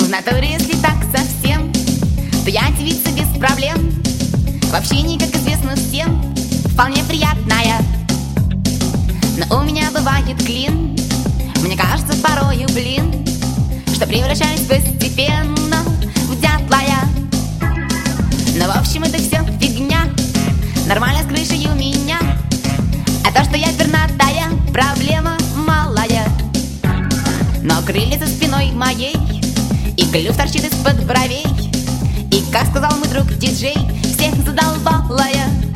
В натуре, если так совсем, то я девица без проблем. В общении, как известно всем, вполне приятная. Но у меня бывает клин. Мне кажется порою, блин, что превращаюсь постепенно в дятла я. Но в общем это все фигня, нормально с крышей у меня. А то, что я пернатая, проблема малая. Но крылья за спиной моей и клюв торчит из-под бровей. И, как сказал мой друг диджей, всех задолбала я.